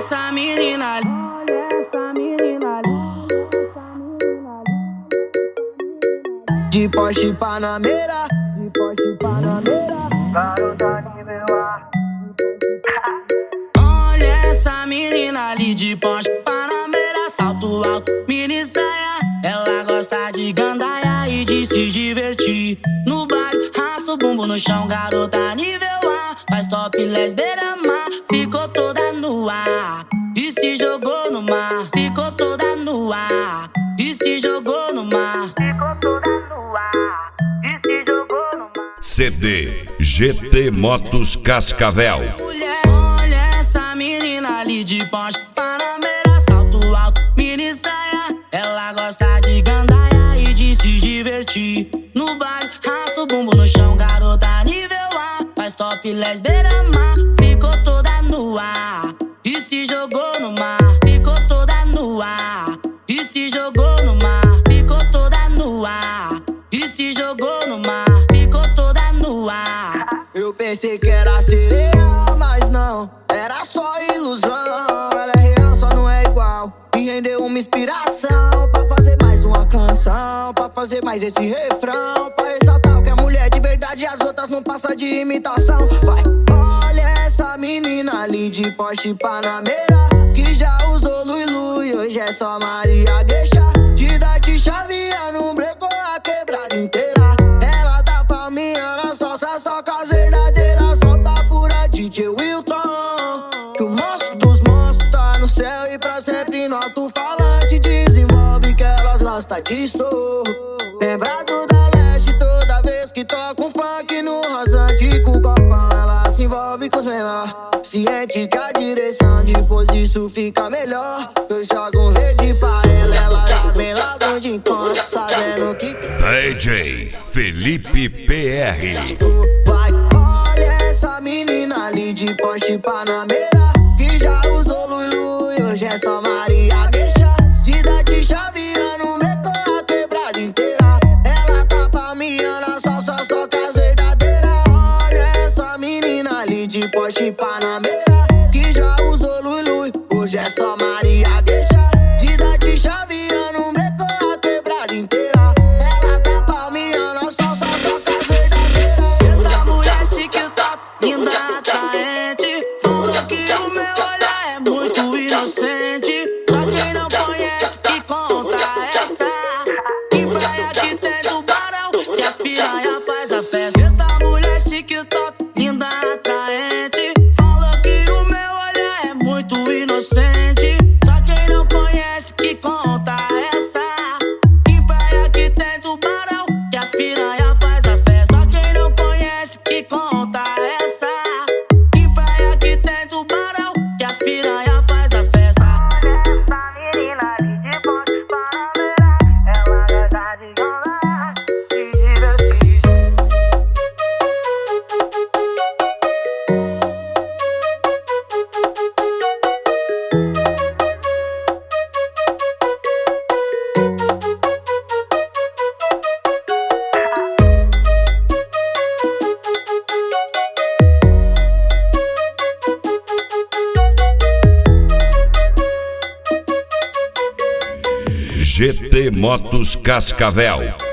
essa menina ali. De Porsche Panamera, Garota nível A. Olha essa menina ali de Porsche Panamera, salto alto, mini saia. Ela gosta de gandaia e de se divertir. No baile, arrasta o bumbum no chão, garota nível A. Faz topless beira-mar, ficou toda nua e se jogou no mar. Ficou toda nua e se jogou no mar. Ficou toda nua e se jogou no mar. CD GT Motos Cascavel. Olha essa menina ali de Porsche Panamera, salto alto, mini saia. Ela gosta de gandaia e de se divertir. No baile, arrasta o bumbum no chão, garota nível A. Faz topless beira-mar, ficou toda nua e se jogou no mar. Ficou toda nua e se jogou no mar. Ficou toda nua e se jogou no mar. Ficou toda nua. eu pensei que era sereia, mas não, era só ilusão. Ela é real, só não é igual. Me rendeu uma inspiração pra fazer mais uma canção, pra fazer mais esse refrão, pra ressaltar o que é mulher de verdade e as outras não passam de imitação. Vai, olha essa menina ali de Porsche Panamera, que já usou Lui Lui, hoje é só Maria Gueixa. De dar-te chavinha, não brecou a quebrada inteira. Ela tá palminha, só com as verdadeiras. Solta pura DJ Wilton, que o monstro dos monstros tá no céu e pra sempre no alto-falante desenvolve que elas gostam disso. Lembrado da Leste toda vez que toca um funk no rasante com o copão, ela se envolve com os menores. Ciente que a direção depois disso fica melhor. Eu jogo um verde pra ela já vem logo de encontro, sabendo que DJ Felipe PR. vai, olha essa menina ali de Porsche Panamera, que já usou Lui Lui, hoje é só Maria Gueixa. De dar-te chavinha, não brecou a quebrada inteira. Ela tá palminha, só com as verdadeiras. Olha essa menina ali de Porsche Panamera, que já usou Lui Lui, hoje é só Maria Gueixa. De dar-te chavinha, não brecou a quebrada inteira. Ela tá palminha, só com as verdadeiras. Senta mulher chique, top, linda, atraente. Falou que o meu olhar é muito inocente. Só quem não conhece que conta essa. Em praia que tem tubarão, que as piranha faz a festa. Senta mulher chique, top, linda, atraente. Falou que o meu olhar é muito inocente. Só quem não conhece que conta essa. Em praia que tem tubarão, que as piranha faz a festa. Só quem não conhece que conta essa. Em praia que tem tubarão, que as piranha faz a festa. Essa menina ali de Porsche Panamera, ela gosta de ganhar, se divertir. GT Motos Cascavel.